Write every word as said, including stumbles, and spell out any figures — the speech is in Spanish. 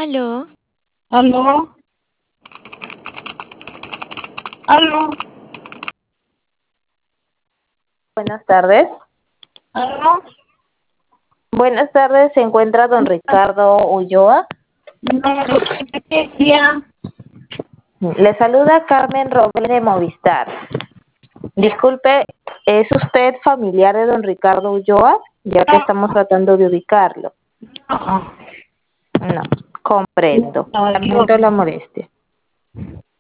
Aló, ¿Aló? ¿Aló? Buenas tardes. ¿Aló? Buenas tardes, se encuentra don Ricardo Ulloa. No, ¿de qué día? Le saluda Carmen Robles de Movistar. Disculpe, ¿es usted familiar de don Ricardo Ulloa? Ya que estamos tratando de ubicarlo. No, No, comprendo. no, Lamento la molestia.